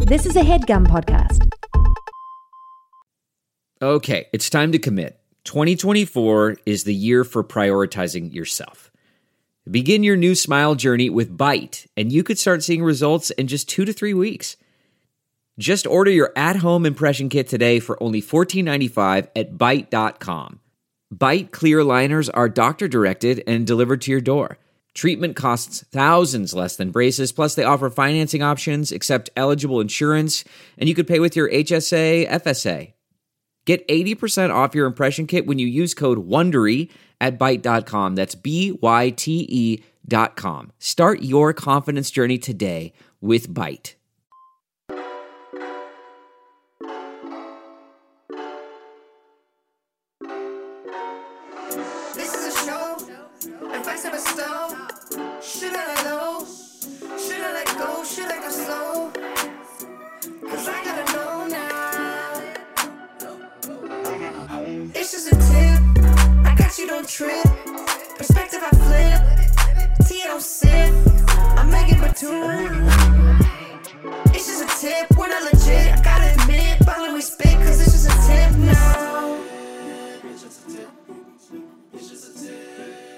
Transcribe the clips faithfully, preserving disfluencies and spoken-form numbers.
This is a HeadGum podcast. Okay, it's time to commit. twenty twenty-four is the year for prioritizing yourself. Begin your new smile journey with Byte, and you could start seeing results in just two to three weeks. Just order your at-home impression kit today for only fourteen ninety-five at byte dot com. Byte clear liners are doctor-directed and delivered to your door. Treatment costs thousands less than braces, plus they offer financing options, accept eligible insurance, and you could pay with your H S A, F S A. Get eighty percent off your impression kit when you use code WONDERY at byte dot com. That's B Y T E dot com. Start your confidence journey today with Byte. This is a show. Advice of a stone. Should I let go? Should I let go? Should I go slow? Cause I gotta know now. It's just a tip. I got you, don't trip. Perspective I flip. T don't sip. I'm Megan Batoon. It's just a tip. We're not legit. I gotta admit. Ballin' we spit. Cause it's just a tip now. It's just a tip. It's just a tip.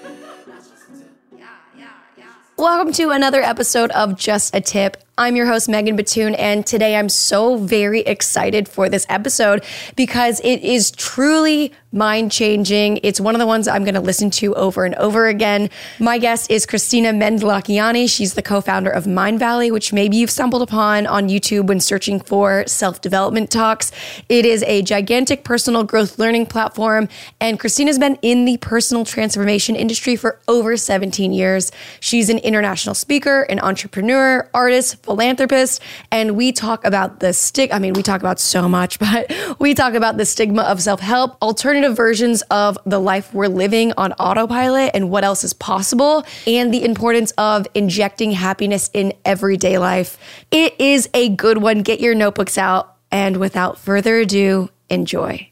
Yeah, yeah, yeah. Welcome to another episode of Just a Tip. I'm your host, Megan Batoon, and today I'm so very excited for this episode because it is truly mind-changing. It's one of the ones I'm going to listen to over and over again. My guest is Christina Mendelakiani. She's the co-founder of Mindvalley, which maybe you've stumbled upon on YouTube when searching for self-development talks. It is a gigantic personal growth learning platform, and Christina's been in the personal transformation industry for over seventeen years. She's an international speaker, an entrepreneur, artist, philanthropist, and we talk about the stick. I mean, we talk about so much, but we talk about the stigma of self-help, alternative versions of the life we're living on autopilot and what else is possible, and the importance of injecting happiness in everyday life. It is a good one. Get your notebooks out, and without further ado, enjoy.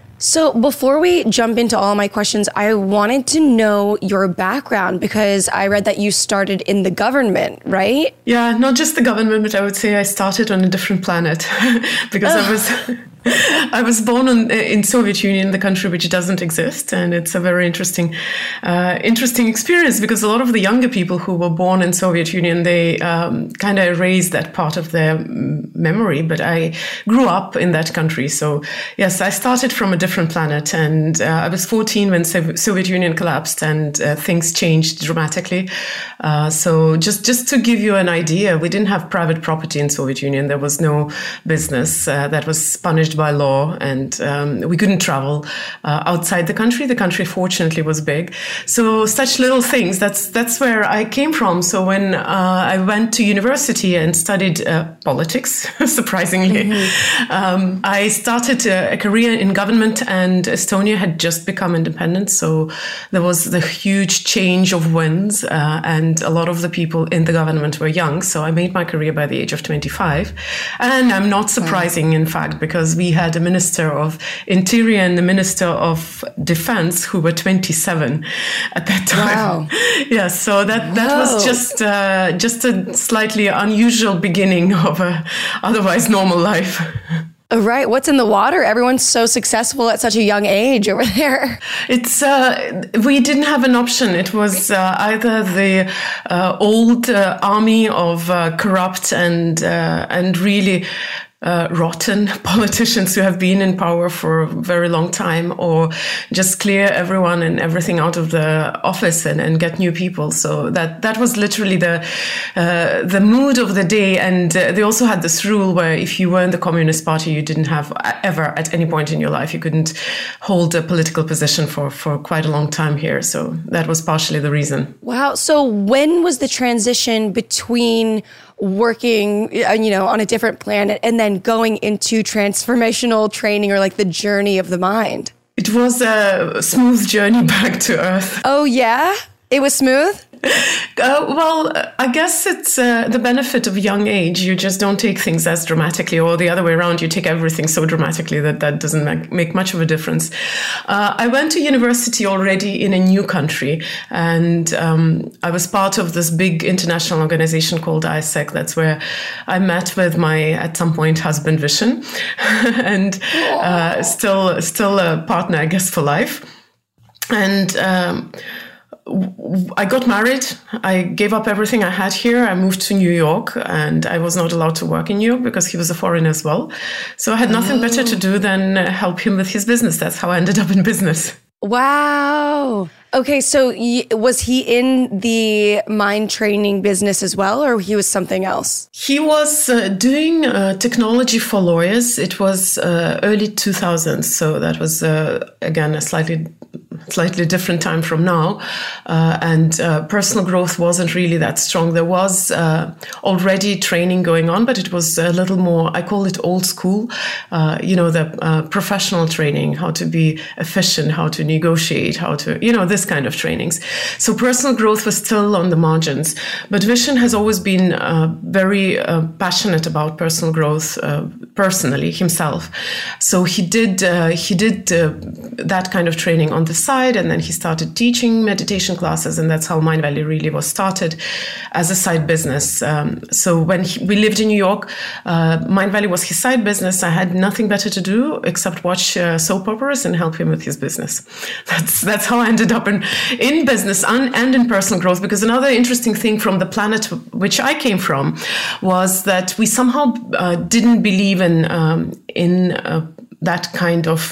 So before we jump into all my questions, I wanted to know your background because I read that you started in the government, right? Yeah, not just the government, but I would say I started on a different planet because I was I was born in, in Soviet Union, the country which doesn't exist, and it's a very interesting uh, interesting experience because a lot of the younger people who were born in Soviet Union, they um, kind of erased that part of their memory. But I grew up in that country, so yes, I started from a different planet, and uh, I was fourteen when the Soviet Union collapsed, and uh, things changed dramatically. Uh, so just just to give you an idea, we didn't have private property in Soviet Union. There was no business uh, that was punished by law, and um, we couldn't travel uh, outside the country. The country, fortunately, was big. So such little things. That's that's where I came from. So when uh, I went to university and studied uh, politics, surprisingly, mm-hmm. um, I started a, a career in government, and Estonia had just become independent. So there was the huge change of winds, uh, and a lot of the people in the government were young. So I made my career by the age of twenty-five, and I'm not surprising, in fact, because we had a minister of interior and the minister of defense who were twenty-seven at that time. Wow. Yeah, so that, that was just uh, just a slightly unusual beginning of a otherwise normal life. Right. What's in the water? Everyone's so successful at such a young age over there. It's uh, we didn't have an option. It was uh, either the uh, old uh, army of uh, corrupt and uh, and really Uh, rotten politicians who have been in power for a very long time, or just clear everyone and everything out of the office and, and get new people. So that that was literally the uh, the mood of the day. And uh, they also had this rule where if you were in the Communist Party, you didn't have ever at any point in your life, you couldn't hold a political position for, for quite a long time here. So that was partially the reason. Wow. So when was the transition between working, you know, on a different planet and then going into transformational training, or like the journey of the mind? It was a smooth journey back to Earth. Oh, yeah? It was smooth? Uh, well, I guess it's uh, the benefit of young age. You just don't take things as dramatically, or the other way around, you take everything so dramatically that that doesn't make, make much of a difference. Uh, I went to university already in a new country, and um, I was part of this big international organization called I S E C. That's where I met with my, at some point, husband Vishen, and uh, still, still a partner, I guess, for life. And um, I got married. I gave up everything I had here. I moved to New York, and I was not allowed to work in New York because he was a foreigner as well. So I had nothing oh. better to do than help him with his business. That's how I ended up in business. Wow. Okay, so y- was he in the mind training business as well, or he was something else? He was uh, doing uh, technology for lawyers. It was uh, early two thousands, so that was, uh, again, a slightly slightly different time from now. Uh, and uh, personal growth wasn't really that strong. There was uh, already training going on, but it was a little more, I call it old school, uh, you know, the uh, professional training, how to be efficient, how to negotiate, how to, you know, this kind of trainings. So personal growth was still on the margins. But Vishen has always been uh, very uh, passionate about personal growth uh, personally himself. So he did, uh, he did uh, that kind of training on the side. And then he started teaching meditation classes, and that's how Mindvalley really was started as a side business. Um, so when he, we lived in New York, uh, Mindvalley was his side business. I had nothing better to do except watch uh, soap operas and help him with his business. That's that's how I ended up in, in business and, and in personal growth. Because another interesting thing from the planet which I came from was that we somehow uh, didn't believe in um, in uh, that kind of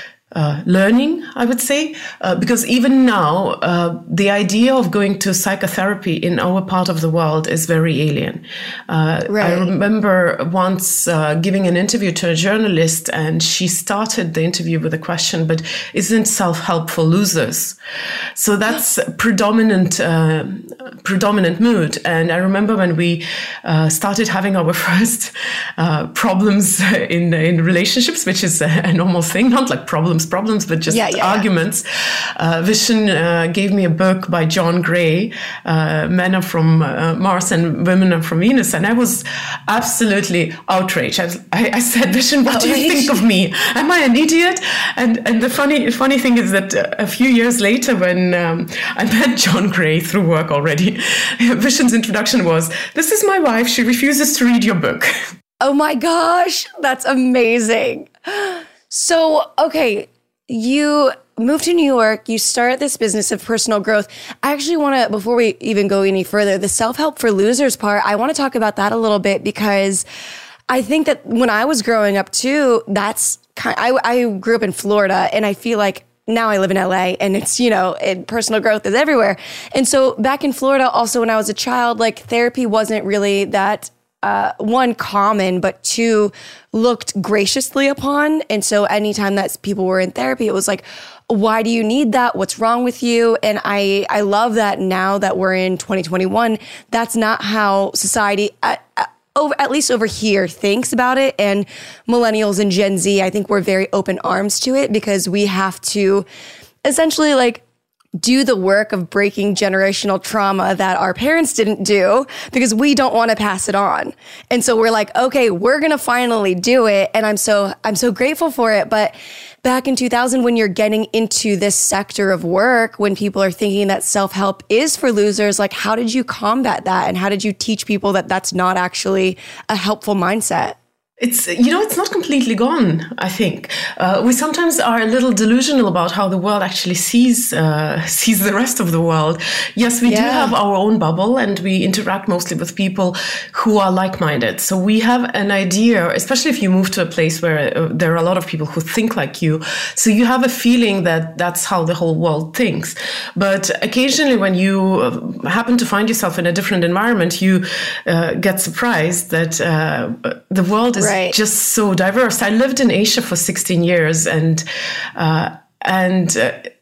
Uh, learning, I would say, uh, because even now, uh, the idea of going to psychotherapy in our part of the world is very alien. Uh, right. I remember once uh, giving an interview to a journalist, and she started the interview with a question, but isn't self-help for losers? So that's predominant, uh, predominant mood. And I remember when we uh, started having our first uh, problems in, in relationships, which is a, a normal thing, not like problems problems, but just yeah, yeah, arguments. Yeah. Uh, Vishen uh, gave me a book by John Gray, uh, Men Are From uh, Mars and Women Are From Venus. And I was absolutely outraged. I, was, I, I said, Vishen, what do you think of me? Am I an idiot? And and the funny funny thing is that a few years later, when um, I met John Gray through work already, Vishen's introduction was, this is my wife. She refuses to read your book. Oh my gosh, that's amazing. So, okay, you moved to New York, you start this business of personal growth. I actually want to, before we even go any further, the self-help for losers part, I want to talk about that a little bit, because I think that when I was growing up too, that's kind of, I, I grew up in Florida, and I feel like now I live in L A, and it's, you know, and personal growth is everywhere. And so back in Florida, also when I was a child, like therapy wasn't really that Uh, one, common, but two, looked graciously upon. And so anytime that people were in therapy, it was like, why do you need that? What's wrong with you? And I, I love that now that we're in twenty twenty-one, that's not how society, at, over, at least over here, thinks about it. And millennials and Gen Z, I think we're very open arms to it, because we have to essentially like do the work of breaking generational trauma that our parents didn't do, because we don't want to pass it on. And so we're like, okay, we're going to finally do it. And I'm so, I'm so grateful for it. But back in two thousand, when you're getting into this sector of work, when people are thinking that self-help is for losers, like, how did you combat that? And how did you teach people that that's not actually a helpful mindset? It's, you know, it's not completely gone, I think. Uh, we sometimes are a little delusional about how the world actually sees uh, sees the rest of the world. Yes, we yeah. do have our own bubble, and we interact mostly with people who are like-minded. So we have an idea, especially if you move to a place where uh, there are a lot of people who think like you. So you have a feeling that that's how the whole world thinks. But occasionally when you happen to find yourself in a different environment, you uh, get surprised that uh, the world is Right. just so diverse. I lived in Asia for sixteen years, and uh, and uh,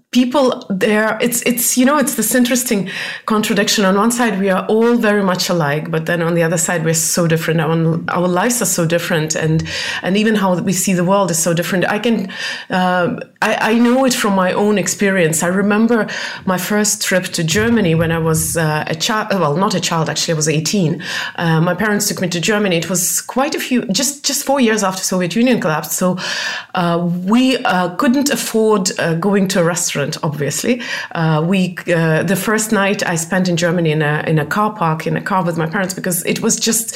people there, it's, it's, you know, it's this interesting contradiction. On one side, we are all very much alike, but then on the other side, we're so different. Our, our lives are so different. And, and even how we see the world is so different. I can, uh, I, I know it from my own experience. I remember my first trip to Germany when I was uh, a child, well, not a child, actually, I was eighteen. Uh, my parents took me to Germany. It was quite a few, just, just four years after Soviet Union collapsed. So uh, we uh, couldn't afford uh, going to a restaurant. Obviously, uh, we uh, the first night I spent in Germany in a in a car park in a car with my parents, because it was just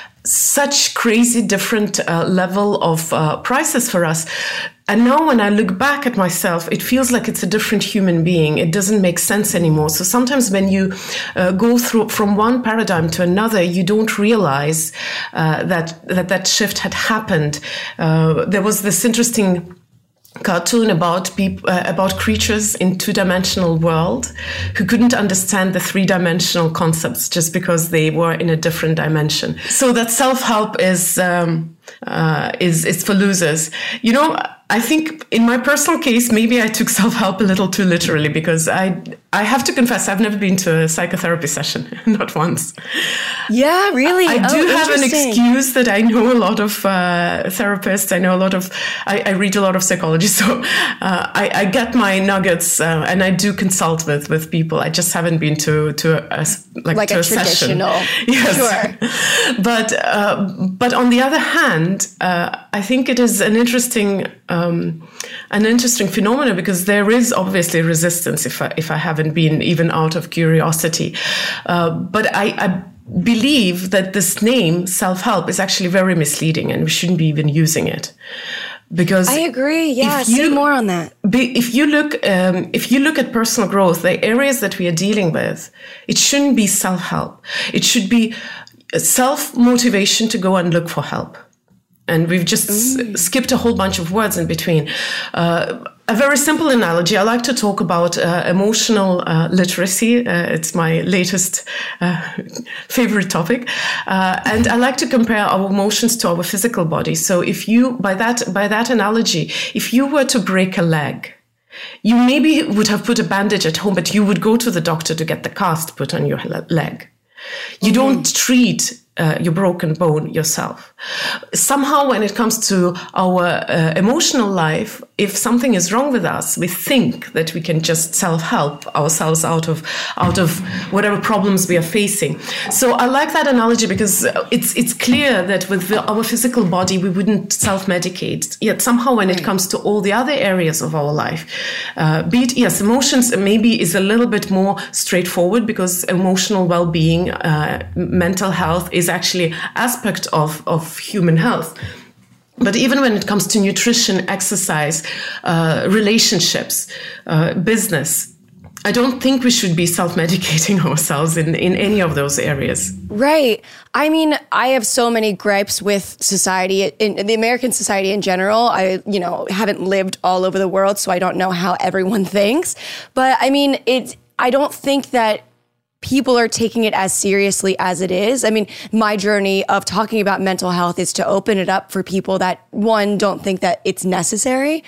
such crazy different uh, level of uh, prices for us. And now when I look back at myself, it feels like it's a different human being. It doesn't make sense anymore. So sometimes when you uh, go through from one paradigm to another, you don't realize uh, that, that that shift had happened. Uh, there was this interesting cartoon about people, uh, about creatures in two-dimensional world who couldn't understand the three-dimensional concepts just because they were in a different dimension. So that self-help is um, uh, is is for losers. You know, I think in my personal case, maybe I took self-help a little too literally, because I I have to confess, I've never been to a psychotherapy session, not once. Yeah, really? I, I do oh, have an excuse that I know a lot of uh, therapists. I know a lot of, I, I read a lot of psychology, so uh, I, I get my nuggets, uh, and I do consult with, with people. I just haven't been to to a, like, like to a, a traditional. Session. Yes. Sure. But uh, but on the other hand, uh, I think it is an interesting um, an interesting phenomenon, because there is obviously resistance if I, if I haven't been even out of curiosity. Uh, but I, I believe that this name, self-help, is actually very misleading, and we shouldn't be even using it. Because I agree. Yeah, if you, say more on that. Be, if you look, um, if you look at personal growth, the areas that we are dealing with, it shouldn't be self-help. It should be self-motivation to go and look for help. And we've just mm. s- skipped a whole bunch of words in between. Uh, a very simple analogy. I like to talk about uh, emotional uh, literacy. Uh, it's my latest uh, favorite topic. Uh, and I like to compare our emotions to our physical body. So if you, by that, by that analogy, if you were to break a leg, you maybe would have put a bandage at home, but you would go to the doctor to get the cast put on your leg. You mm-hmm. don't treat uh, your broken bone yourself. Somehow, when it comes to our uh, emotional life, if something is wrong with us, we think that we can just self-help ourselves out of out of whatever problems we are facing. So I like that analogy, because it's it's clear that with the, our physical body, we wouldn't self-medicate. Yet somehow, when it comes to all the other areas of our life, uh, be it, yes, emotions maybe is a little bit more straightforward, because emotional well-being, uh, mental health is actually aspect of, of human health. But even when it comes to nutrition, exercise, uh, relationships, uh, business, I don't think we should be self-medicating ourselves in, in any of those areas. Right. I mean, I have so many gripes with society, in, in the American society in general. I, you know, haven't lived all over the world, so I don't know how everyone thinks. But I mean, it's, I don't think that people are taking it as seriously as it is. I mean, my journey of talking about mental health is to open it up for people that, one, don't think that it's necessary,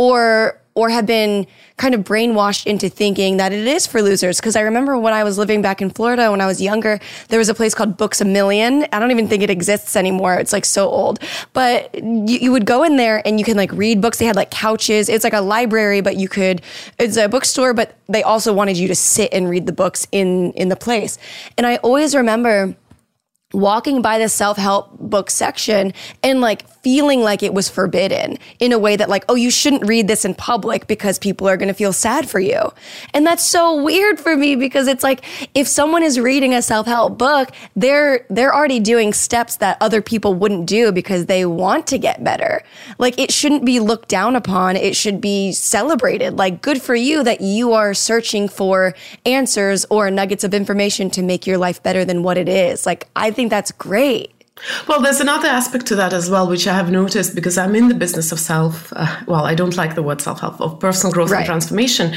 or or have been kind of brainwashed into thinking that it is for losers. Because I remember when I was living back in Florida, when I was younger, there was a place called Books A Million. I don't even think it exists anymore. It's like so old. But you, you would go in there and you can like read books. They had like couches. It's like a library, but you could, it's a bookstore, but they also wanted you to sit and read the books in, in the place. And I always remember walking by the self-help book section and like feeling like it was forbidden in a way that like, oh, you shouldn't read this in public because people are going to feel sad for you. And that's so weird for me, because it's like, if someone is reading a self-help book, they're, they're already doing steps that other people wouldn't do because they want to get better. Like, it shouldn't be looked down upon. It should be celebrated. Like, good for you that you are searching for answers or nuggets of information to make your life better than what it is. Like, I think that's great. Well, there's another aspect to that as well, which I have noticed, because I'm in the business of self, uh, well, I don't like the word self-help, of personal growth right. and transformation.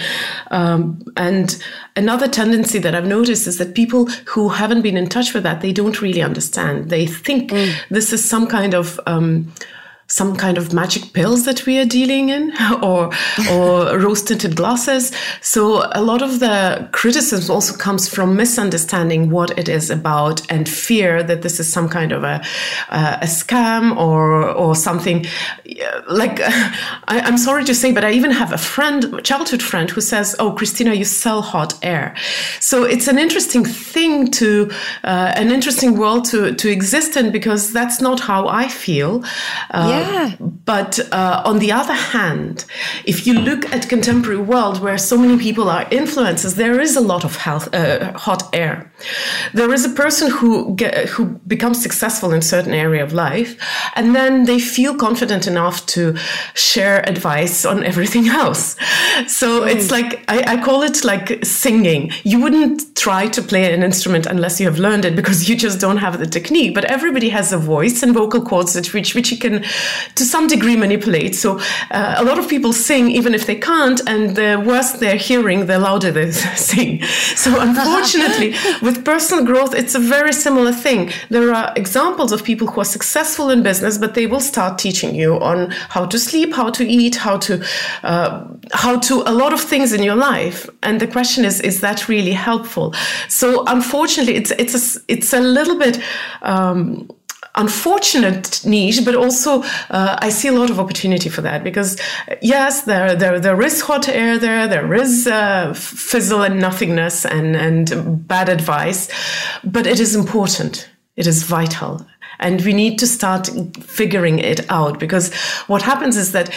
Um, and another tendency that I've noticed is that people who haven't been in touch with that, they don't really understand. They think mm. this is some kind of um, some kind of magic pills that we are dealing in, or or rose-tinted glasses. So a lot of the criticism also comes from misunderstanding what it is about and fear that this is some kind of a uh, a scam or or something. Like, I, I'm sorry to say, but I even have a friend, childhood friend, who says, "Oh, Christina, you sell hot air." So it's an interesting thing to, uh, an interesting world to to exist in, because that's not how I feel. Uh, yeah. But uh, on the other hand, if you look at contemporary world where so many people are influencers, there is a lot of health, uh, hot air. There is a person who get, who becomes successful in certain area of life, and then they feel confident enough to share advice on everything else. So mm. it's like, I, I call it like singing. You wouldn't try to play an instrument unless you have learned it, because you just don't have the technique. But everybody has a voice and vocal cords that which which you can, to some degree, manipulate. So uh, a lot of people sing even if they can't, and the worse they're hearing, the louder they sing. So unfortunately, with personal growth, it's a very similar thing. There are examples of people who are successful in business, but they will start teaching you on how to sleep, how to eat, how to, uh, how to a lot of things in your life. And the question is, is that really helpful? So unfortunately, it's it's a, it's a little bit um, unfortunate niche, but also uh, I see a lot of opportunity for that, because yes, there there there is hot air there, there is uh, fizzle and nothingness and and bad advice, but it is important. It is vital. And we need to start figuring it out, because what happens is that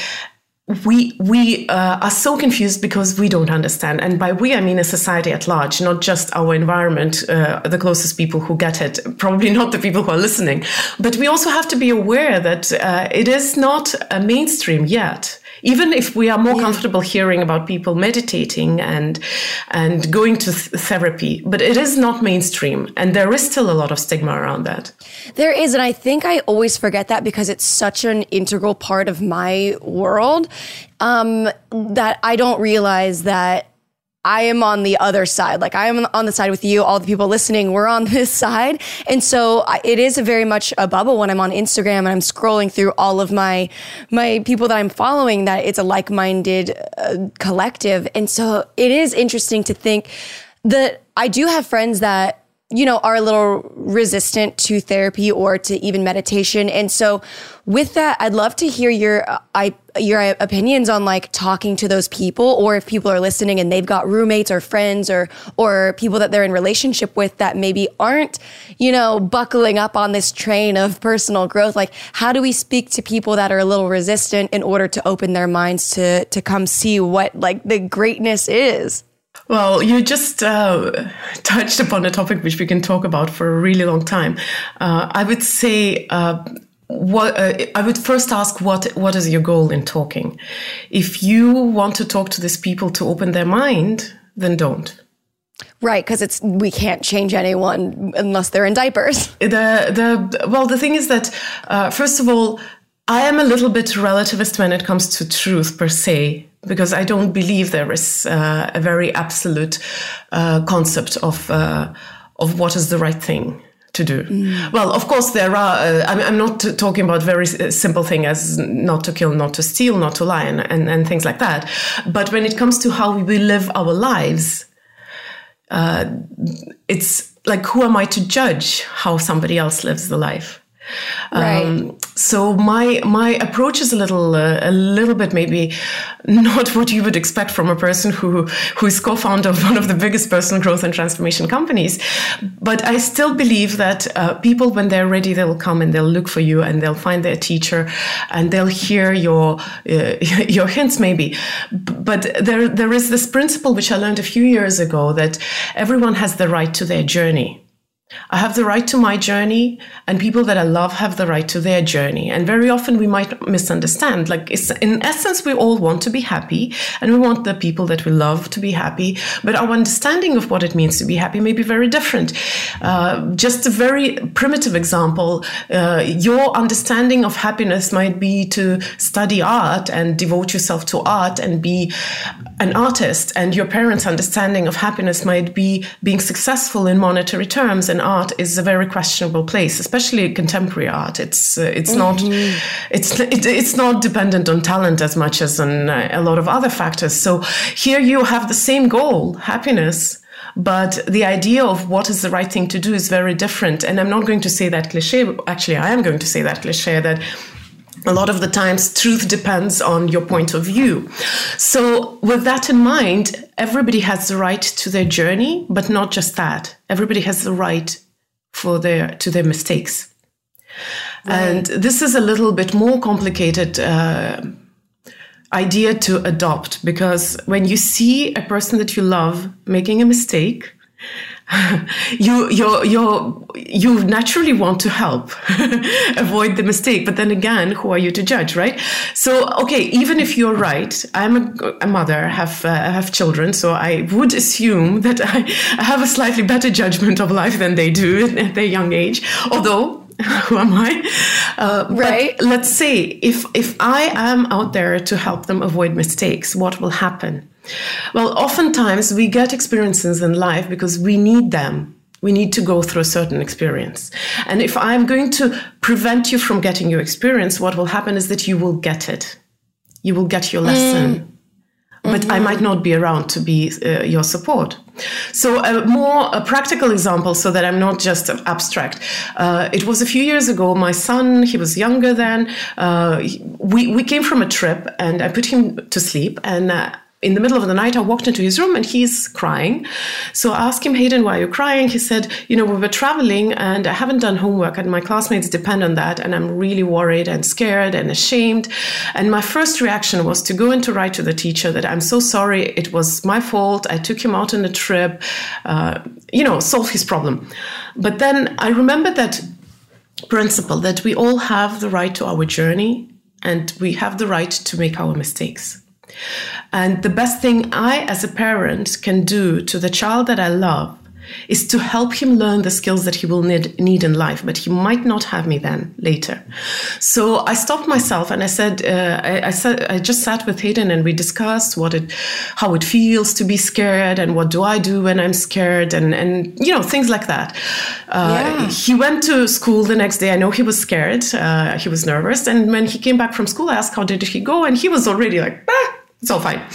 we we uh, are so confused because we don't understand. And by we, I mean a society at large, not just our environment, uh, the closest people who get it, probably not the people who are listening. But we also have to be aware that uh, it is not a mainstream yet. Even if we are more yeah. comfortable hearing about people meditating and and going to th- therapy, but it is not mainstream, and there is still a lot of stigma around that. There is, and I think I always forget that because it's such an integral part of my world, um, that I don't realize that I am on the other side. Like, I am on the side with you, all the people listening, we're on this side. And so I, it is a very much a bubble when I'm on Instagram and I'm scrolling through all of my, my people that I'm following, that it's a like-minded uh, collective. And so it is interesting to think that I do have friends that, you know, are a little resistant to therapy or to even meditation. And so with that, I'd love to hear your, uh, I, your opinions on like talking to those people, or if people are listening and they've got roommates or friends or, or people that they're in relationship with that maybe aren't, you know, buckling up on this train of personal growth. Like, how do we speak to people that are a little resistant in order to open their minds to, to come see what like the greatness is? Well, you just uh, touched upon a topic which we can talk about for a really long time. Uh, I would say, uh, what uh, I would first ask, what what is your goal in talking? If you want to talk to these people to open their mind, then don't. Right, because it's we can't change anyone unless they're in diapers. The the well, the thing is that uh, first of all, I am a little bit relativist when it comes to truth per se, because I don't believe there is uh, a very absolute uh, concept of uh, of what is the right thing to do. Mm. Well, of course, there are, uh, I'm, I'm not t- talking about very simple things as not to kill, not to steal, not to lie, and, and, and things like that. But when it comes to how we live our lives, uh, it's like, who am I to judge how somebody else lives the life? Right. Um, so my my approach is a little uh, a little bit maybe not what you would expect from a person who who is co-founder of one of the biggest personal growth and transformation companies. But I still believe that uh, people, when they're ready, they will come and they'll look for you and they'll find their teacher and they'll hear your uh, your hints maybe. But there there is this principle which I learned a few years ago, that everyone has the right to their journey. I have the right to my journey, and people that I love have the right to their journey. And very often we might misunderstand. Like, it's, in essence, we all want to be happy, and we want the people that we love to be happy. But our understanding of what it means to be happy may be very different. Uh, just a very primitive example, uh, your understanding of happiness might be to study art and devote yourself to art and be an artist. And your parents' understanding of happiness might be being successful in monetary terms. And art is a very questionable place, especially contemporary art. It's uh, it's mm-hmm. not it's it, it's not dependent on talent as much as on uh, a lot of other factors. So here you have the same goal, happiness, but the idea of what is the right thing to do is very different. And I'm not going to say that cliche. Actually, I am going to say that cliche that a lot of the times truth depends on your point of view. So with that in mind, everybody has the right to their journey, but not just that. Everybody has the right for their to their mistakes. Right. And this is a little bit more complicated uh, idea to adopt, because when you see a person that you love making a mistake, you you you you naturally want to help avoid the mistake. But then again, who are you to judge, right? So, okay, even if you're right, I'm a, a mother, have uh, have children, so I would assume that I, I have a slightly better judgment of life than they do at their young age. Although, who am I? Uh, right. But let's say if if I am out there to help them avoid mistakes, what will happen? Well, oftentimes we get experiences in life because we need them. We need to go through a certain experience. And if I'm going to prevent you from getting your experience, what will happen is that you will get it. You will get your lesson. Mm. But mm-hmm. I might not be around to be uh, your support. So a more a practical example, so that I'm not just abstract. Uh, it was a few years ago. My son, he was younger then. Uh, we, we came from a trip and I put him to sleep. And uh, in the middle of the night, I walked into his room and he's crying. So I asked him, Hayden, why are you crying? He said, you know, we were traveling and I haven't done homework and my classmates depend on that. And I'm really worried and scared and ashamed. And my first reaction was to go in to write to the teacher that I'm so sorry. It was my fault. I took him out on a trip, uh, you know, solve his problem. But then I remember that principle that we all have the right to our journey and we have the right to make our mistakes. And the best thing I, as a parent, can do to the child that I love is to help him learn the skills that he will need, need in life, but he might not have me then later. So I stopped myself and I said, uh, I, I said, I just sat with Hayden and we discussed what it, how it feels to be scared and what do I do when I'm scared and, and you know, things like that. Uh, yeah. He went to school the next day. I know he was scared. Uh, he was nervous. And when he came back from school, I asked, how did he go? And he was already like, ah, it's all fine.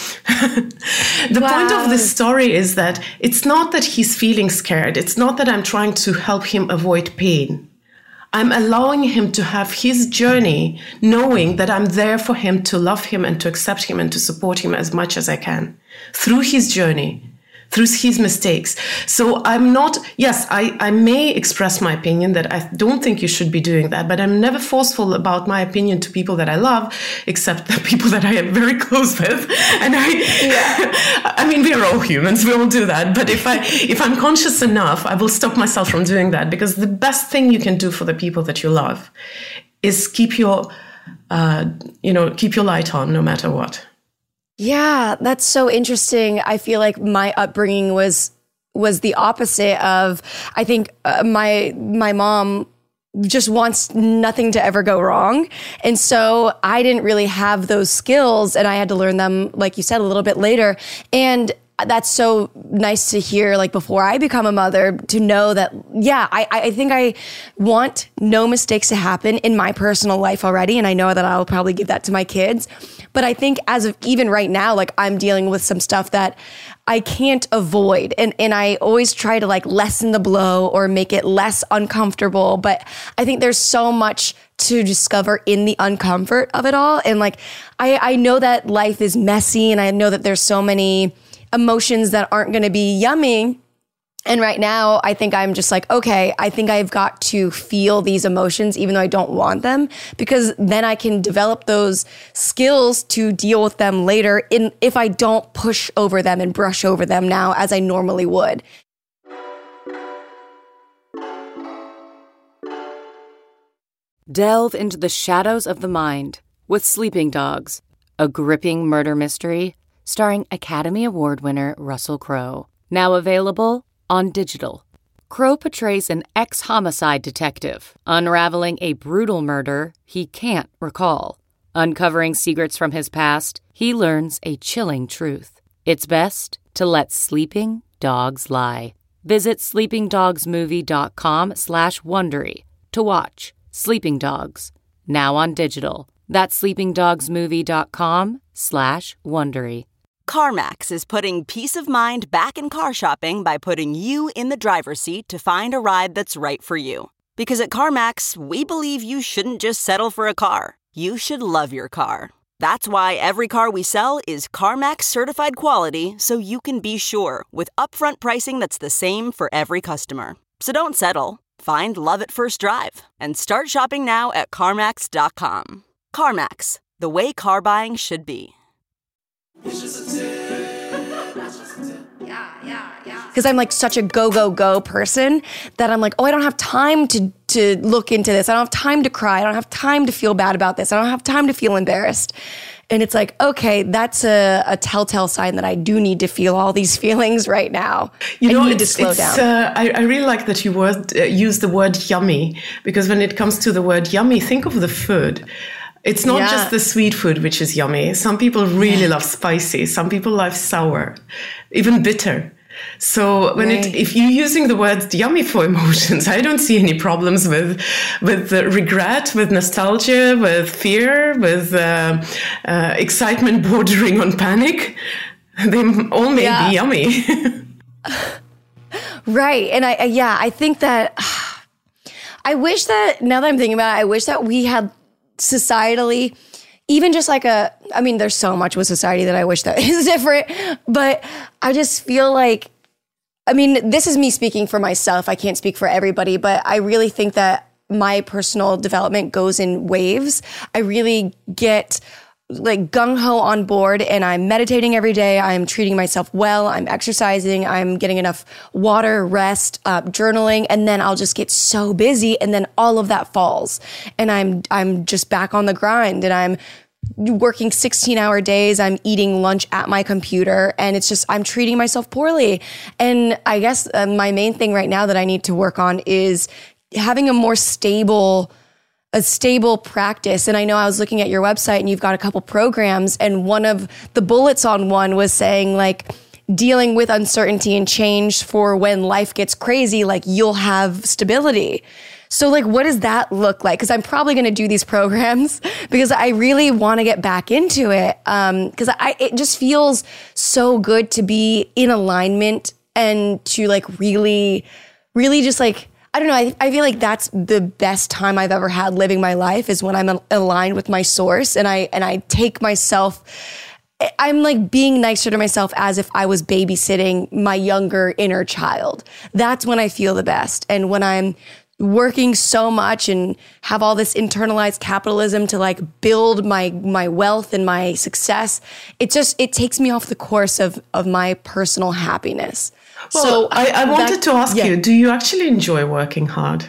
The wow. point of this story is that it's not that he's feeling scared. It's not that I'm trying to help him avoid pain. I'm allowing him to have his journey, knowing that I'm there for him to love him and to accept him and to support him as much as I can through his journey, through his mistakes. So I'm not, yes, I, I may express my opinion that I don't think you should be doing that, but I'm never forceful about my opinion to people that I love, except the people that I am very close with. And I, yeah. I mean, we're all humans, we all do that. But if I, if I'm conscious enough, I will stop myself from doing that, because the best thing you can do for the people that you love is keep your, uh, you know, keep your light on no matter what. Yeah, that's so interesting. I feel like my upbringing was was the opposite of, I think uh, my my mom just wants nothing to ever go wrong. And so I didn't really have those skills and I had to learn them, like you said, a little bit later. And that's so nice to hear, like before I become a mother, to know that, yeah, I, I think I want no mistakes to happen in my personal life already. And I know that I'll probably give that to my kids. But I think as of even right now, like I'm dealing with some stuff that I can't avoid. And, and I always try to like lessen the blow or make it less uncomfortable. But I think there's so much to discover in the uncomfort of it all. And like, I, I know that life is messy and I know that there's so many emotions that aren't going to be yummy. And right now, I think I'm just like, okay, I think I've got to feel these emotions, even though I don't want them, because then I can develop those skills to deal with them later in if I don't push over them and brush over them now as I normally would. Delve into the shadows of the mind with Sleeping Dogs, a gripping murder mystery starring Academy Award winner Russell Crowe. Now available on digital. Crowe portrays an ex-homicide detective unraveling a brutal murder he can't recall. Uncovering secrets from his past, he learns a chilling truth. It's best to let sleeping dogs lie. Visit sleepingdogsmovie.com slash Wondery to watch Sleeping Dogs, now on digital. That's sleepingdogsmovie.com slash Wondery. CarMax is putting peace of mind back in car shopping by putting you in the driver's seat to find a ride that's right for you. Because at CarMax, we believe you shouldn't just settle for a car. You should love your car. That's why every car we sell is CarMax certified quality, so you can be sure with upfront pricing that's the same for every customer. So don't settle. Find love at first drive and start shopping now at CarMax dot com. CarMax, the way car buying should be. Because I'm like such a go, go, go person that I'm like, oh, I don't have time to, to look into this. I don't have time to cry. I don't have time to feel bad about this. I don't have time to feel embarrassed. And it's like, okay, that's a, a telltale sign that I do need to feel all these feelings right now. You know, I need it's, to slow it's, down. Uh, I, I really like that you word, uh, use the word yummy, because when it comes to the word yummy, think of the food. It's not Yeah. just the sweet food which is yummy. Some people really love spicy. Some people love sour, even bitter. So when Right. it, if you're using the word yummy for emotions, I don't see any problems with with uh, regret, with nostalgia, with fear, with uh, uh, excitement bordering on panic. They all may Yeah. be yummy. Right. And I, I- yeah, I think that I wish that now that I'm thinking about it, I wish that we had societally, even just like a, I mean, there's so much with society that I wish that is different, but I just feel like, I mean, this is me speaking for myself. I can't speak for everybody, but I really think that my personal development goes in waves. I really get like gung-ho on board and I'm meditating every day. I'm treating myself well. I'm exercising. I'm getting enough water, rest, uh, journaling, and then I'll just get so busy and then all of that falls. And I'm I'm just back on the grind and I'm working sixteen hour days. I'm eating lunch at my computer and it's just, I'm treating myself poorly. And I guess uh, my main thing right now that I need to work on is having a more stable a stable practice. And I know I was looking at your website and you've got a couple programs and one of the bullets on one was saying like dealing with uncertainty and change for when life gets crazy, like you'll have stability. So like, what does that look like? Cause I'm probably going to do these programs because I really want to get back into it. Um, cause I, it just feels so good to be in alignment and to like really, really just like, I don't know. I, I feel like that's the best time I've ever had living my life is when I'm al- aligned with my source and I and I take myself. I'm like being nicer to myself as if I was babysitting my younger inner child. That's when I feel the best. And when I'm working so much and have all this internalized capitalism to like build my my wealth and my success, it just it takes me off the course of of my personal happiness. Well, so I, I wanted that- to ask yeah. you, do you actually enjoy working hard?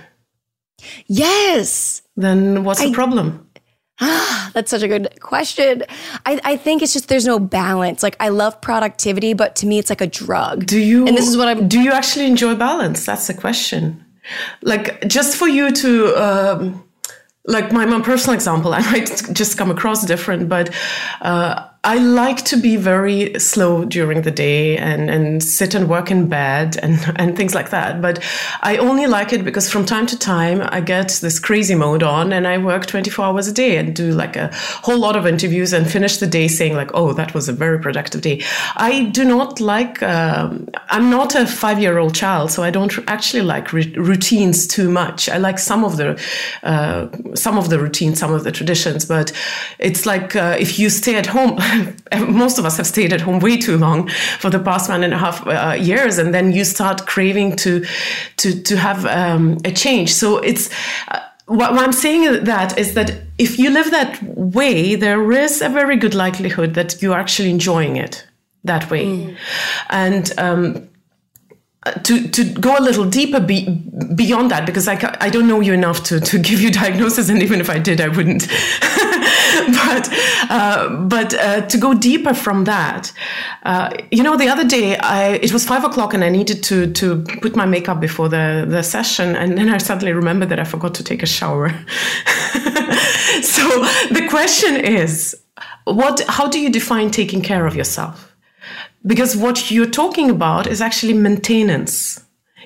Yes. Then what's the I- problem? That's such a good question. I, I think it's just there's no balance. Like I love productivity, but to me it's like a drug. Do you? And this is what I'm. Do you actually enjoy balance? That's the question. Like just for you to, um, like my, my personal example, I might just come across different, but uh, I like to be very slow during the day and, and sit and work in bed and, and things like that. But I only like it because from time to time I get this crazy mode on and I work twenty-four hours a day and do like a whole lot of interviews and finish the day saying like, oh, that was a very productive day. I do not like, um, I'm not a five-year-old child, so I don't actually like r- routines too much. I like some of the, uh, some of the routines, some of the traditions, but it's like uh, if you stay at home, most of us have stayed at home way too long for the past one and a half uh, years, and then you start craving to to to have um, a change. So it's uh, what, what I'm saying that is that if you live that way, there is a very good likelihood that you're actually enjoying it that way, mm. and. Um, To to go a little deeper be, beyond that, because I, I don't know you enough to, to give you diagnosis, and even if I did, I wouldn't. but uh, but uh, to go deeper from that, uh, you know, the other day I it was five o'clock and I needed to to put my makeup before the, the session, and then I suddenly remembered that I forgot to take a shower. So the question is, what? How do you define taking care of yourself? Because what you're talking about is actually maintenance.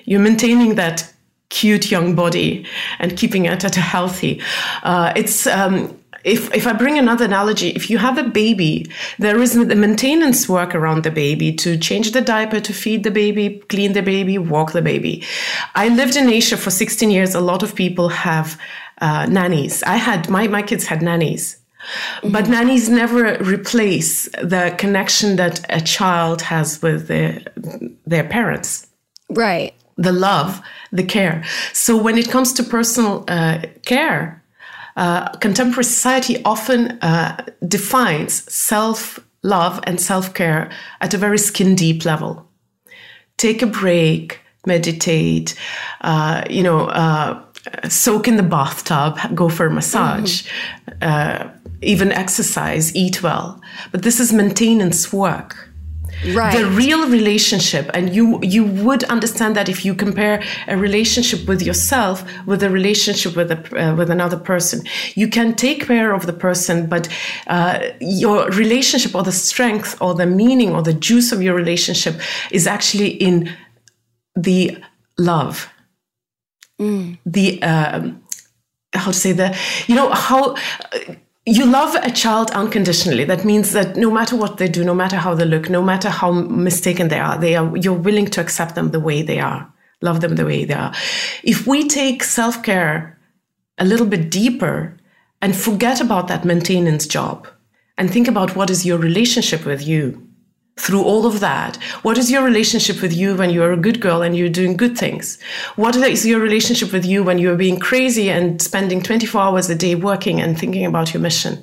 You're maintaining that cute young body and keeping it at a healthy. Uh, it's um, if if I bring another analogy, if you have a baby, there is the maintenance work around the baby to change the diaper, to feed the baby, clean the baby, walk the baby. I lived in Asia for sixteen years. A lot of people have uh, nannies. I had my my kids had nannies. Mm-hmm. But nannies never replace the connection that a child has with their, their parents. Right. The love, the care. So when it comes to personal uh, care, uh, contemporary society often uh, defines self-love and self-care at a very skin-deep level. Take a break, meditate, uh, you know, uh, soak in the bathtub, go for a massage, mm-hmm. uh, even exercise, eat well. But this is maintenance work. Right. The real relationship, and you you would understand that if you compare a relationship with yourself with a relationship with a, uh, with another person. You can take care of the person, but uh, your relationship or the strength or the meaning or the juice of your relationship is actually in the love. Mm. The, um, how to say the, you know, how... Uh, You love a child unconditionally. That means that no matter what they do, no matter how they look, no matter how mistaken they are, they are you're willing to accept them the way they are, love them the way they are. If we take self-care a little bit deeper and forget about that maintenance job and think about what is your relationship with you through all of that, what is your relationship with you when you're a good girl and you're doing good things? What is your relationship with you when you're being crazy and spending twenty-four hours a day working and thinking about your mission?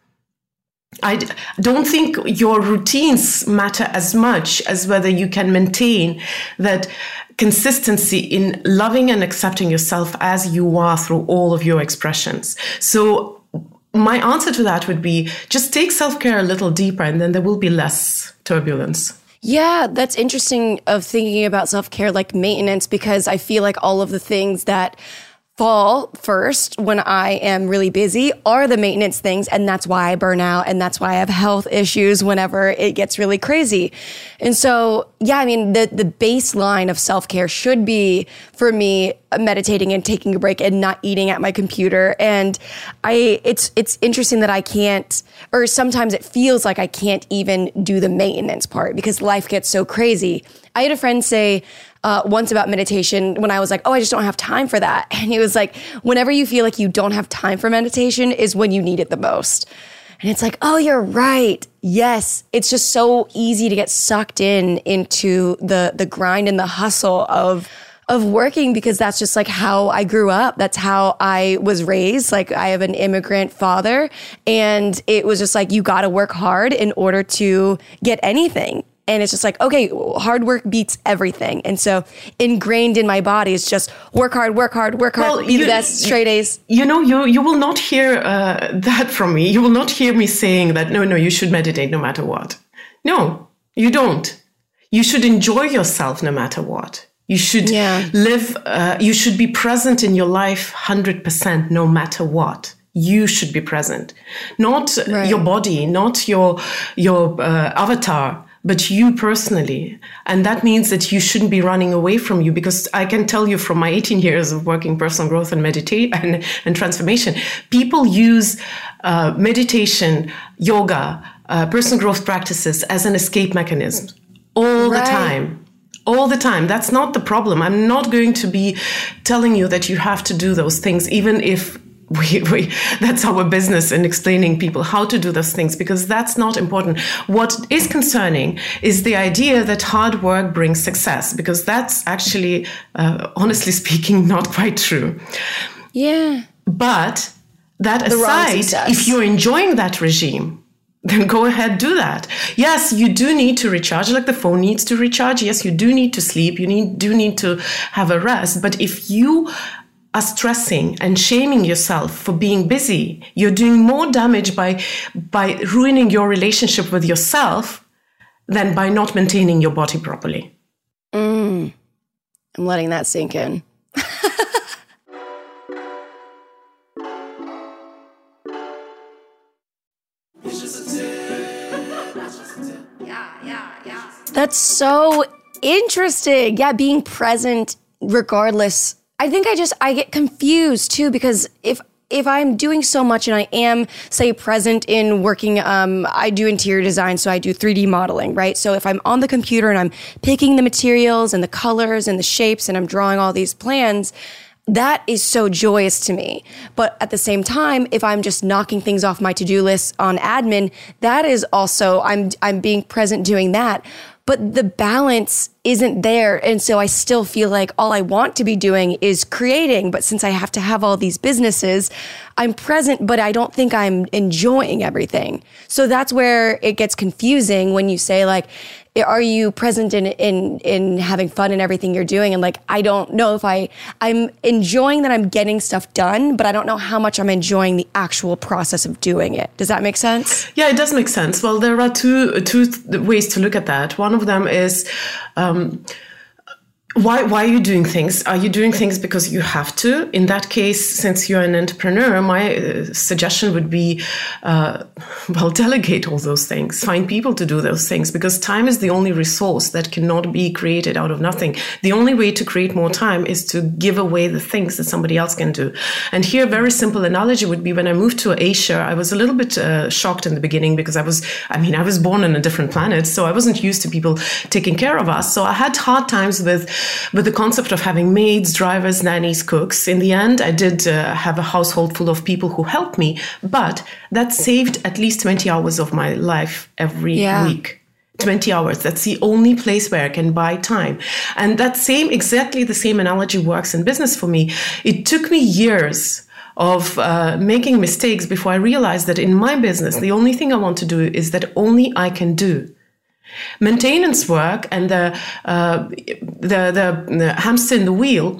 I don't think your routines matter as much as whether you can maintain that consistency in loving and accepting yourself as you are through all of your expressions. So my answer to that would be just take self-care a little deeper, and then there will be less turbulence. Yeah, that's interesting of thinking about self-care like maintenance, because I feel like all of the things that fall first when I am really busy are the maintenance things. And that's why I burn out. And that's why I have health issues whenever it gets really crazy. And so, yeah, I mean, the, the baseline of self-care should be for me meditating and taking a break and not eating at my computer. And I, it's, it's interesting that I can't, or sometimes it feels like I can't even do the maintenance part because life gets so crazy. I had a friend say, Uh, once about meditation when I was like, oh, I just don't have time for that. And he was like, whenever you feel like you don't have time for meditation is when you need it the most. And it's like, oh, you're right. Yes. It's just so easy to get sucked in into the the grind and the hustle of of working, because that's just like how I grew up. That's how I was raised. Like, I have an immigrant father, and it was just like, you got to work hard in order to get anything. And it's just like, okay, hard work beats everything. And so ingrained in my body is just work hard, work hard, work hard, well, be you, the best, straight A's. You know, you you will not hear uh, that from me. You will not hear me saying that, no, no, you should meditate no matter what. No, you don't. You should enjoy yourself no matter what. You should yeah. live, uh, you should be present in your life one hundred percent no matter what. You should be present. Not right. your body, not your, your uh, avatar, but you personally. And that means that you shouldn't be running away from you, because I can tell you from my eighteen years of working personal growth and meditation and, and transformation, people use uh, meditation, yoga, uh, personal growth practices as an escape mechanism all right. the time. All the time. That's not the problem. I'm not going to be telling you that you have to do those things, even if We, we, that's our business in explaining people how to do those things, because that's not important. What is concerning is the idea that hard work brings success, because that's actually, uh, honestly speaking, not quite true. Yeah. But that aside, if you're enjoying that regime, then go ahead, do that. Yes, you do need to recharge, like the phone needs to recharge. Yes, you do need to sleep. You need, do need to have a rest. But if you are stressing and shaming yourself for being busy, you're doing more damage by by ruining your relationship with yourself than by not maintaining your body properly. Mm. I'm letting that sink in. That's so interesting. Yeah, being present regardless, I think I just, I get confused too, because if if I'm doing so much and I am, say, present in working, um, I do interior design, so I do three D modeling, right? So if I'm on the computer and I'm picking the materials and the colors and the shapes and I'm drawing all these plans, that is so joyous to me. But at the same time, if I'm just knocking things off my to-do list on admin, that is also, I'm I'm being present doing that. But the balance isn't there. And so I still feel like all I want to be doing is creating. But since I have to have all these businesses, I'm present, but I don't think I'm enjoying everything. So that's where it gets confusing when you say, like, are you present in in in having fun in everything you're doing? And like, I don't know if I, I'm enjoying that I'm getting stuff done, but I don't know how much I'm enjoying the actual process of doing it. Does that make sense? Yeah, it does make sense. Well, there are two two ways to look at that. One of them is, um, Why, why are you doing things? Are you doing things because you have to? In that case, since you're an entrepreneur, my uh, suggestion would be, uh, well, delegate all those things. Find people to do those things, because time is the only resource that cannot be created out of nothing. The only way to create more time is to give away the things that somebody else can do. And here, a very simple analogy would be when I moved to Asia, I was a little bit uh, shocked in the beginning because I was, I mean, I was born on a different planet, so I wasn't used to people taking care of us. So I had hard times with But the concept of having maids, drivers, nannies, cooks. In the end, I did uh, have a household full of people who helped me, but that saved at least twenty hours of my life every yeah. week. twenty hours. That's the only place where I can buy time. And that same, exactly the same analogy works in business for me. It took me years of uh, making mistakes before I realized that in my business, the only thing I want to do is that only I can do. Maintenance work and the, uh, the, the the hamster in the wheel,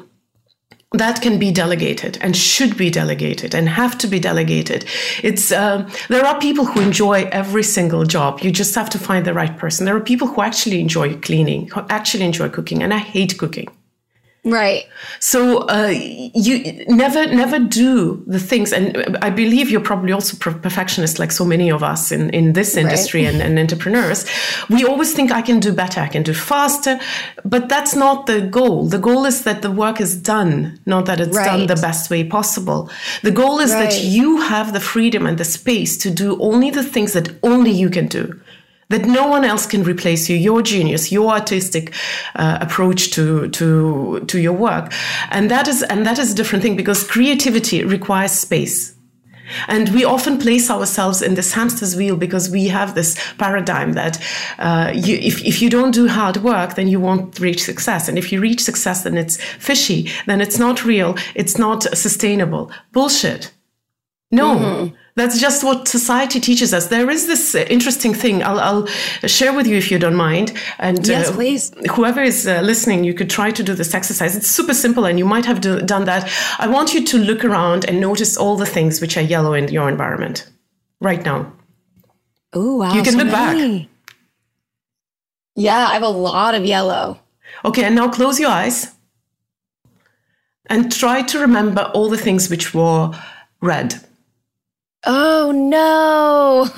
that can be delegated and should be delegated and have to be delegated. It's uh, there are people who enjoy every single job. You just have to find the right person. There are people who actually enjoy cleaning, who actually enjoy cooking, and I hate cooking. Right. So uh, you never, never do the things. And I believe you're probably also a perfectionist, like so many of us in, in this industry, right. and, and entrepreneurs. We always think I can do better, I can do faster, but that's not the goal. The goal is that the work is done, not that it's right. done the best way possible. The goal is right. that you have the freedom and the space to do only the things that only you can do. That no one else can replace you, your genius, your artistic uh, approach to to to your work, and that is and that is a different thing, because creativity requires space, and we often place ourselves in this hamster's wheel because we have this paradigm that uh, you, if if you don't do hard work, then you won't reach success, and if you reach success, then it's fishy, then it's not real, it's not sustainable. Bullshit. No. Mm-hmm. That's just what society teaches us. There is this uh, interesting thing I'll, I'll share with you if you don't mind. And yes, uh, please. Whoever is uh, listening, you could try to do this exercise. It's super simple, and you might have do, done that. I want you to look around and notice all the things which are yellow in your environment right now. Oh, wow. You can so look many. back. Yeah, I have a lot of yellow. Okay, and now close your eyes and try to remember all the things which were red. Oh, no.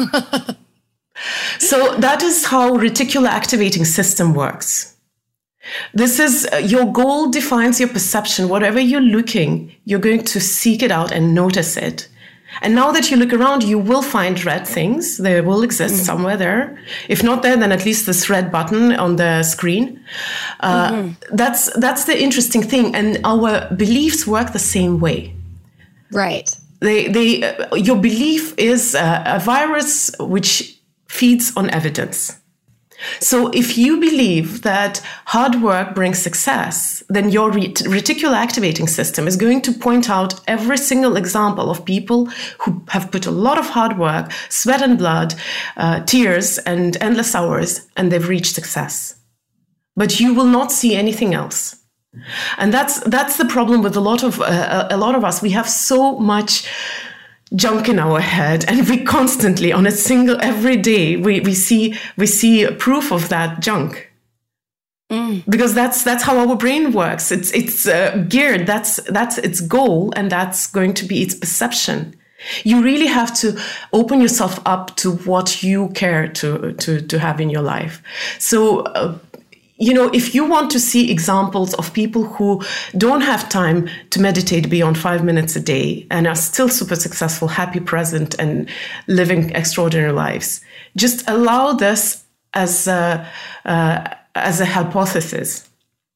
So that is how reticular activating system works. This is uh, your goal defines your perception. Whatever you're looking, you're going to seek it out and notice it. And now that you look around, you will find red things. They will exist mm-hmm. somewhere there. If not there, then at least this red button on the screen. Uh, mm-hmm. That's that's the interesting thing. And our beliefs work the same way. Right. They, they, uh, your belief is uh, a virus which feeds on evidence. So if you believe that hard work brings success, then your ret- reticular activating system is going to point out every single example of people who have put a lot of hard work, sweat and blood, uh, tears and endless hours, and they've reached success. But you will not see anything else. And that's that's the problem with a lot of uh, a lot of us. We have so much junk in our head, and we constantly, on a single every day, we we see we see proof of that junk. Mm. Because that's that's how our brain works. It's it's uh, geared. That's that's its goal, and that's going to be its perception. You really have to open yourself up to what you care to to to have in your life. So. Uh, you know, if you want to see examples of people who don't have time to meditate beyond five minutes a day and are still super successful, happy, present, and living extraordinary lives, just allow this as a, uh, as a hypothesis.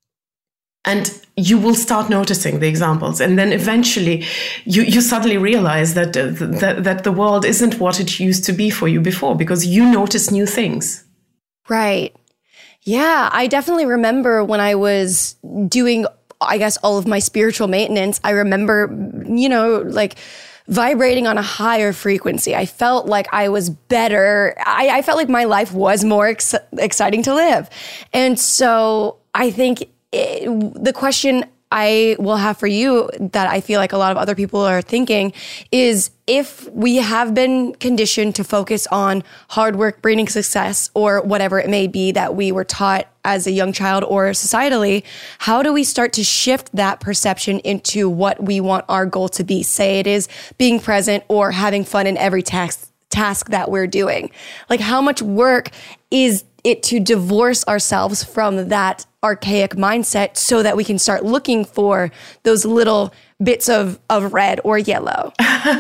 And you will start noticing the examples. And then eventually you, you suddenly realize that, uh, that, that the world isn't what it used to be for you before, because you notice new things. Right. Yeah, I definitely remember when I was doing, I guess, all of my spiritual maintenance, I remember, you know, like vibrating on a higher frequency. I felt like I was better. I, I felt like my life was more ex- exciting to live. And so I think it, the question I will have for you that I feel like a lot of other people are thinking is, if we have been conditioned to focus on hard work breeding success, or whatever it may be that we were taught as a young child or societally, how do we start to shift that perception into what we want our goal to be? Say it is being present or having fun in every task task that we're doing. Like, how much work is it to divorce ourselves from that archaic mindset so that we can start looking for those little bits of, of red or yellow?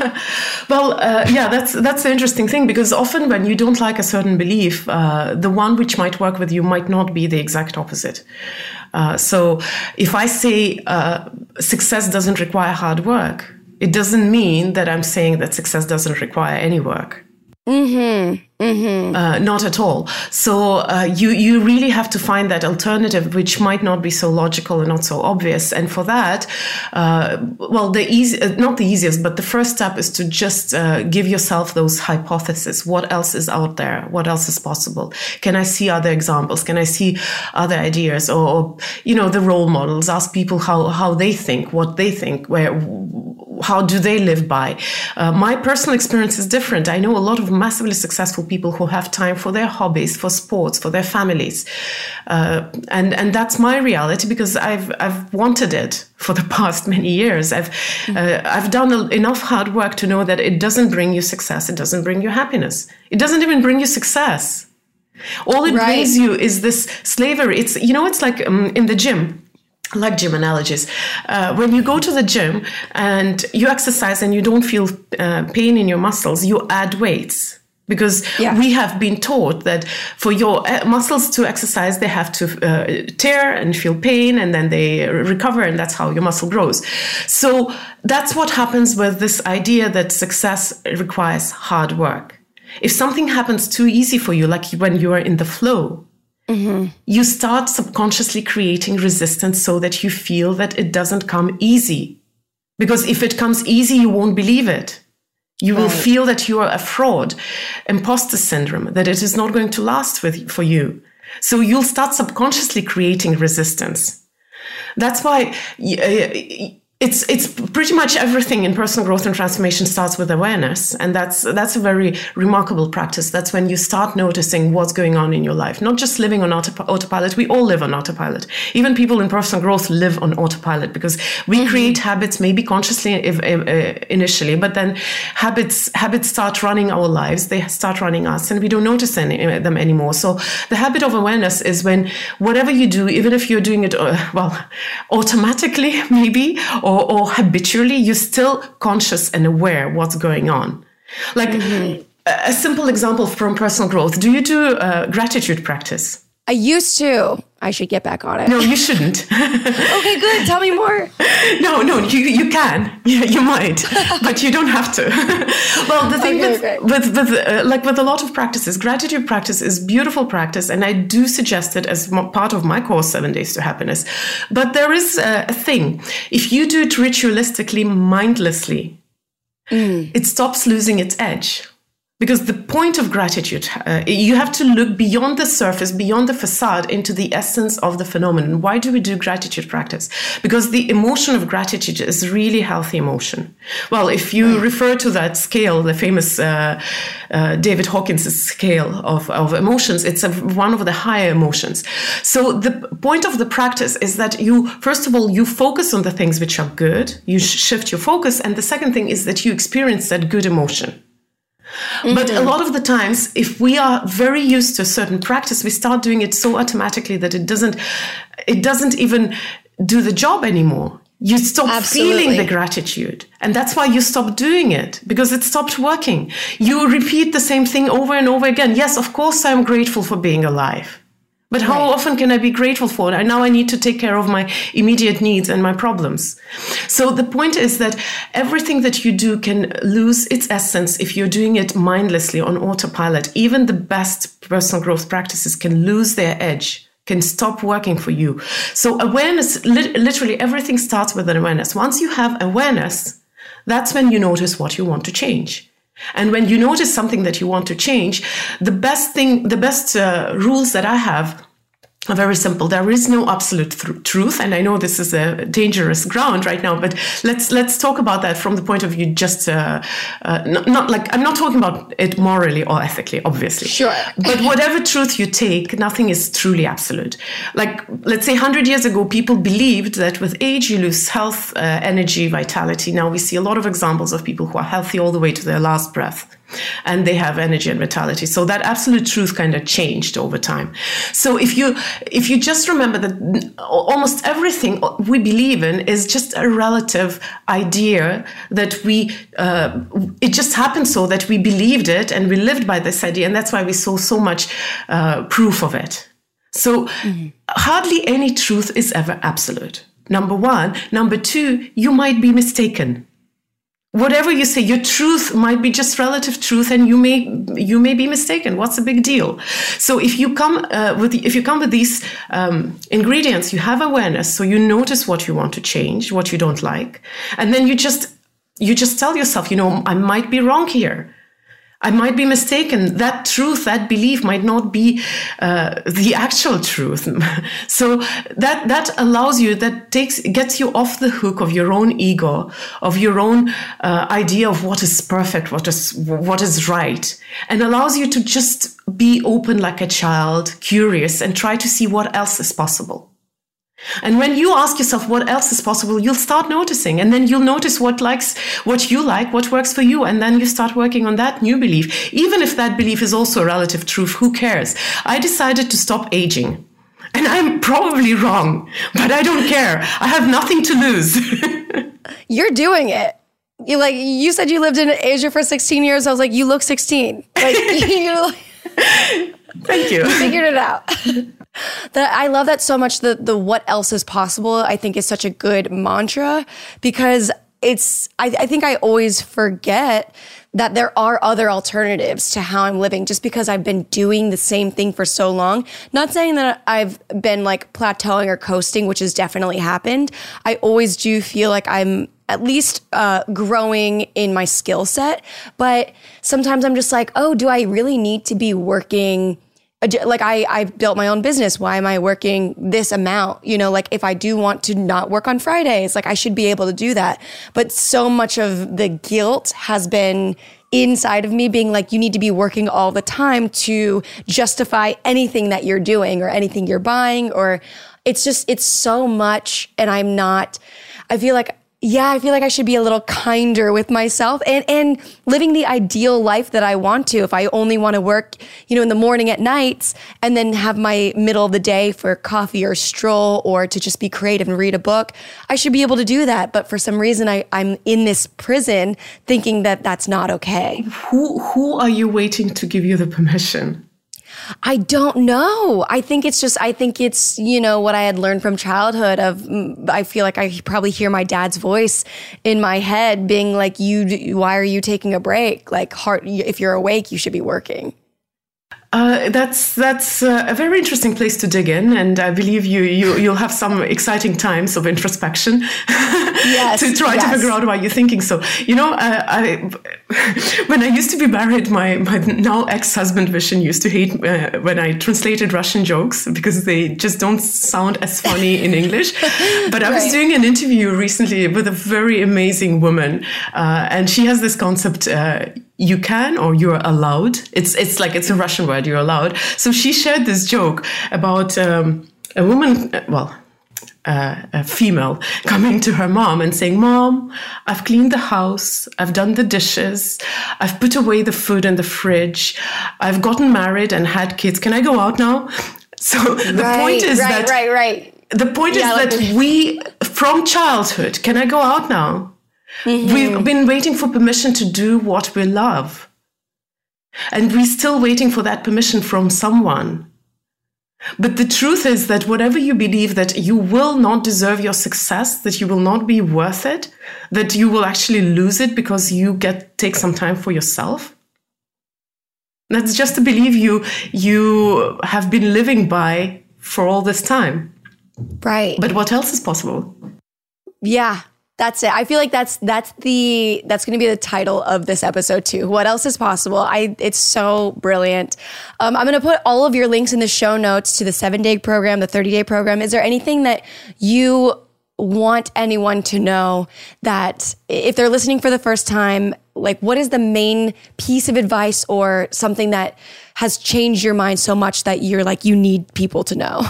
Well, uh, yeah, that's that's the interesting thing, because often when you don't like a certain belief, uh, the one which might work with you might not be the exact opposite. Uh, so if I say uh, success doesn't require hard work, it doesn't mean that I'm saying that success doesn't require any work. Mm-hmm. Mm-hmm. Uh, not at all. So uh, you you really have to find that alternative, which might not be so logical and not so obvious. And for that, uh, well, the easy, uh, not the easiest, but the first step is to just uh, give yourself those hypotheses. What else is out there? What else is possible? Can I see other examples? Can I see other ideas? Or, or you know, the role models. Ask people how how they think, what they think, where. How do they live by? Uh, my personal experience is different. I know a lot of massively successful people who have time for their hobbies, for sports, for their families. Uh, and, and that's my reality, because I've, I've wanted it for the past many years. I've, uh, I've done enough hard work to know that it doesn't bring you success. It doesn't bring you happiness. It doesn't even bring you success. All it right. brings you is this slavery. It's, you know, it's like um, in the gym. Like gym analogies. Uh, when you go to the gym and you exercise and you don't feel uh, pain in your muscles, you add weights. Because yeah. we have been taught that for your muscles to exercise, they have to uh, tear and feel pain, and then they recover, and that's how your muscle grows. So that's what happens with this idea that success requires hard work. If something happens too easy for you, like when you are in the flow, mm-hmm. you start subconsciously creating resistance so that you feel that it doesn't come easy. Because if it comes easy, you won't believe it. You right. will feel that you are a fraud, imposter syndrome, that it is not going to last with, for you. So you'll start subconsciously creating resistance. That's why uh, It's it's pretty much everything in personal growth and transformation starts with awareness. And that's that's a very remarkable practice. That's when you start noticing what's going on in your life, not just living on auto, autopilot. We all live on autopilot. Even people in personal growth live on autopilot, because we mm-hmm. create habits, maybe consciously if, uh, initially, but then habits habits start running our lives. They start running us, and we don't notice any, them anymore. So the habit of awareness is when whatever you do, even if you're doing it, uh, well, automatically maybe, or Or, or habitually, you're still conscious and aware what's going on. Like mm-hmm. a, a simple example from personal growth. Do you do uh, gratitude practice? I used to. I should get back on it. No, you shouldn't. Okay, good. Tell me more. No, no, you you can. Yeah, you might, but you don't have to. Well, the thing okay, with, okay. with with uh, like with a lot of practices, gratitude practice is beautiful practice, and I do suggest it as part of my course, Seven Days to Happiness. But there is a, a thing: if you do it ritualistically, mindlessly, mm. it stops losing its edge. Because the point of gratitude, uh, you have to look beyond the surface, beyond the facade, into the essence of the phenomenon. Why do we do gratitude practice? Because the emotion of gratitude is really healthy emotion. Well, if you mm. refer to that scale, the famous uh, uh, David Hawkins' scale of, of emotions, it's a, one of the higher emotions. So the point of the practice is that you, first of all, you focus on the things which are good. You shift your focus. And the second thing is that you experience that good emotion. Mm-hmm. But a lot of the times, if we are very used to a certain practice, we start doing it so automatically that it doesn't, it doesn't even do the job anymore. You stop Absolutely. feeling the gratitude. And that's why you stop doing it, because it stopped working. You repeat the same thing over and over again. Yes, of course, I'm grateful for being alive. But how Right. often can I be grateful for it? Now I need to take care of my immediate needs and my problems. So the point is that everything that you do can lose its essence if you're doing it mindlessly on autopilot. Even the best personal growth practices can lose their edge, can stop working for you. So awareness, li- literally everything starts with an awareness. Once you have awareness, that's when you notice what you want to change. And when you notice something that you want to change, the best thing, the best uh, rules that I have are very simple. There is no absolute th- truth, and I know this is a dangerous ground right now. But let's let's talk about that from the point of view. Just uh, uh, not, not like I'm not talking about it morally or ethically, obviously. Sure. But whatever truth you take, nothing is truly absolute. Like let's say one hundred years ago, people believed that with age you lose health, uh, energy, vitality. Now we see a lot of examples of people who are healthy all the way to their last breath, and they have energy and vitality. So that absolute truth kind of changed over time. So if you if you just remember that almost everything we believe in is just a relative idea that we, uh, it just happened so that we believed it and we lived by this idea. And that's why we saw so much uh, proof of it. So mm-hmm. hardly any truth is ever absolute. Number one. Number two, you might be mistaken. Whatever you say, your truth might be just relative truth, and you may you may be mistaken. What's the big deal? So if you come uh, with if you come with these um, ingredients, you have awareness, so you notice what you want to change, what you don't like, and then you just you just tell yourself, you know, I might be wrong here. I might be mistaken. That truth, that belief might not be uh, the actual truth. So that that allows you, that takes gets you off the hook of your own ego, of your own uh, idea of what is perfect, what is what is right, and allows you to just be open like a child, curious, and try to see what else is possible. And when you ask yourself what else is possible, you'll start noticing, and then you'll notice what likes, what you like, what works for you. And then you start working on that new belief. Even if that belief is also a relative truth, who cares? I decided to stop aging, and I'm probably wrong, but I don't care. I have nothing to lose. You're doing it. You like, you said you lived in Asia for sixteen years. I was like, you look sixteen. Like, you're like, thank you. You figured it out. That I love that so much. The the what else is possible, I think, is such a good mantra, because it's I, I think I always forget that there are other alternatives to how I'm living, just because I've been doing the same thing for so long. Not saying that I've been like plateauing or coasting, which has definitely happened. I always do feel like I'm at least uh, growing in my skill set. But sometimes I'm just like, oh, do I really need to be working? Like I, I built my own business. Why am I working this amount? You know, like if I do want to not work on Fridays, like I should be able to do that. But so much of the guilt has been inside of me being like, you need to be working all the time to justify anything that you're doing or anything you're buying, or it's just, it's so much. And I'm not, I feel like Yeah, I feel like I should be a little kinder with myself and, and living the ideal life that I want to. If I only want to work, you know, in the morning at nights and then have my middle of the day for coffee or stroll or to just be creative and read a book, I should be able to do that. But for some reason, I, I'm in this prison thinking that that's not okay. Who, who are you waiting to give you the permission? I don't know. I think it's just, I think it's, you know, what I had learned from childhood of, I feel like I probably hear my dad's voice in my head being like, you, why are you taking a break? Like, heart, if you're awake, you should be working. Uh, that's that's uh, a very interesting place to dig in, and I believe you, you you'll have some exciting times of introspection yes, to try yes. to figure out why you're thinking so. You know, uh, I when I used to be married, my, my now ex-husband Vishen used to hate uh, when I translated Russian jokes because they just don't sound as funny in English. But I was right. doing an interview recently with a very amazing woman, uh, and she has this concept. Uh, You can, or you're allowed. It's it's like it's a Russian word. You're allowed. So she shared this joke about um, a woman. Well, uh, a female coming to her mom and saying, "Mom, I've cleaned the house, I've done the dishes, I've put away the food in the fridge, I've gotten married and had kids. Can I go out now?" So the right, point is right, that right, right. the point Yeah, is like that the- we, from childhood, can I go out now? Mm-hmm. We've been waiting for permission to do what we love. And we're still waiting for that permission from someone. But the truth is that whatever you believe that you will not deserve your success, that you will not be worth it, that you will actually lose it because you get take some time for yourself, that's just a belief you you have been living by for all this time. Right. But what else is possible? Yeah, that's it. I feel like that's that's the that's going to be the title of this episode too. What else is possible? I it's so brilliant. Um, I'm going to put all of your links in the show notes to the seven day program, the thirty day program. Is there anything that you want anyone to know that if they're listening for the first time, like what is the main piece of advice or something that has changed your mind so much that you're like, you need people to know?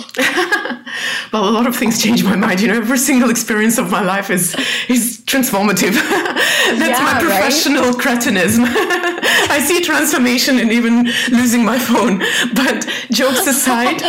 Well, a lot of things change my mind. You know, every single experience of my life is is transformative. That's Yeah, my right? professional cretinism. I see transformation in even losing my phone. But jokes aside,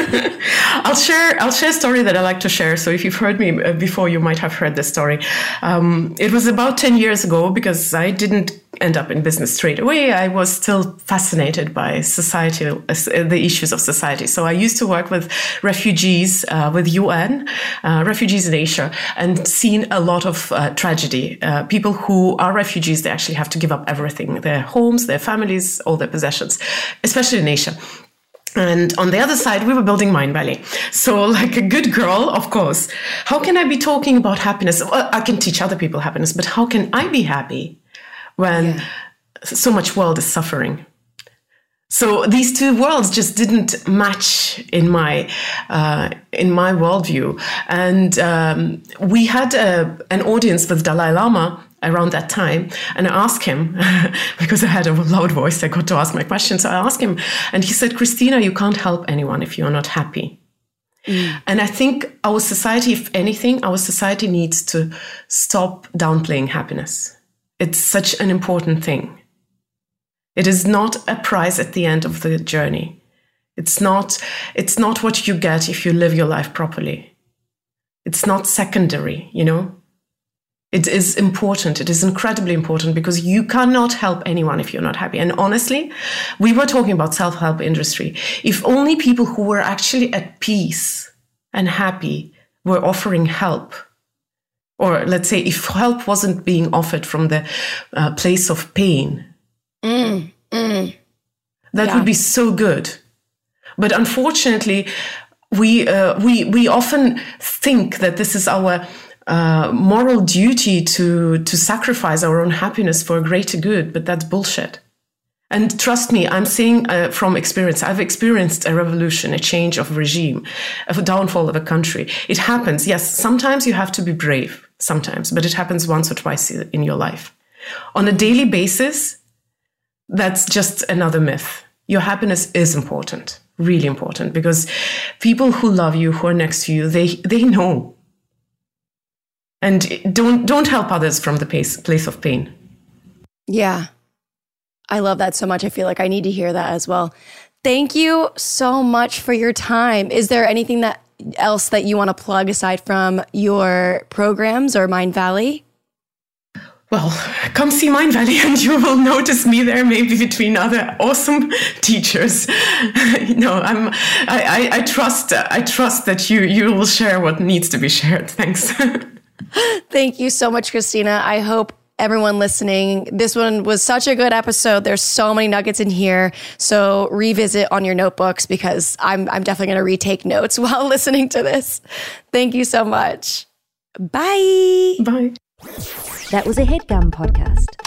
I'll share I'll share a story that I like to share. So if you've heard me before, you might have heard this story. Um, it was about ten years ago, because I didn't end up in business straight away. I was still fascinated by society, the issues of society. So I used to work with refugees, uh, with U N, uh, refugees in Asia, and seen a lot of uh, tragedy. Uh, people who are refugees, they actually have to give up everything, their homes, their families, all their possessions, especially in Asia. And on the other side, we were building Mindvalley. So like a good girl, of course, how can I be talking about happiness? Well, I can teach other people happiness, but how can I be happy when yeah. so much world is suffering? So these two worlds just didn't match in my uh, in my worldview. And um, we had a, an audience with Dalai Lama around that time. And I asked him, because I had a loud voice, I got to ask my questions. So I asked him, and he said, "Christina, you can't help anyone if you're not happy." Mm. And I think our society, if anything, our society needs to stop downplaying happiness. It's such an important thing. It is not a prize at the end of the journey. It's not, it's not what you get if you live your life properly. It's not secondary, you know? It is important. It is incredibly important, because you cannot help anyone if you're not happy. And honestly, we were talking about self-help industry. If only people who were actually at peace and happy were offering help, or let's say if help wasn't being offered from the uh, place of pain, Mm, mm. that yeah. would be so good. But unfortunately, we uh, we we often think that this is our uh, moral duty to to sacrifice our own happiness for a greater good. But that's bullshit. And trust me, I'm saying uh, from experience. I've experienced a revolution, a change of regime, a downfall of a country. It happens. Yes, sometimes you have to be brave. Sometimes, but it happens once or twice in your life. On a daily basis, that's just another myth. Your happiness is important, really important, because people who love you, who are next to you, they they know. And don't don't help others from the place, place of pain. Yeah. I love that so much. I feel like I need to hear that as well. Thank you so much for your time. Is there anything that else that you want to plug aside from your programs or Mindvalley? Well, come see Mindvalley and you will notice me there, maybe between other awesome teachers. you know, I'm, I, I, I trust, I trust that you, you will share what needs to be shared. Thanks. Thank you so much, Christina. I hope everyone listening, this one was such a good episode. There's so many nuggets in here. So revisit on your notebooks, because I'm, I'm definitely going to retake notes while listening to this. Thank you so much. Bye. Bye. That was a HeadGum podcast.